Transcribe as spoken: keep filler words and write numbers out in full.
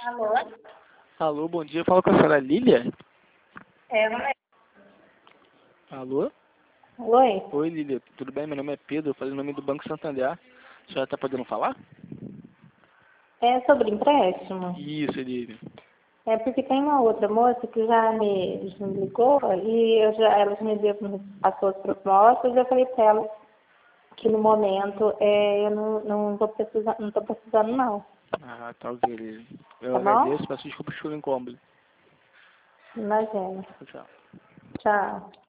Alô? Alô, bom dia. Fala com a senhora Lília? É, não é? Alô? Oi? Oi, Lília. Tudo bem? Meu nome é Pedro. Eu falei o nome do Banco Santander. A senhora está podendo falar? É sobre empréstimo? Isso, Lília. É porque tem uma outra moça que já me, já me ligou e eu já, ela já me deu, me passou as propostas e eu falei para ela que no momento é, eu não, não vou precisar, não estou precisando não, Ah, tá ok, Lília. Eu tá bom? agradeço. Peço desculpas pelo incômodo. Imagina. Tchau, tchau. Tchau.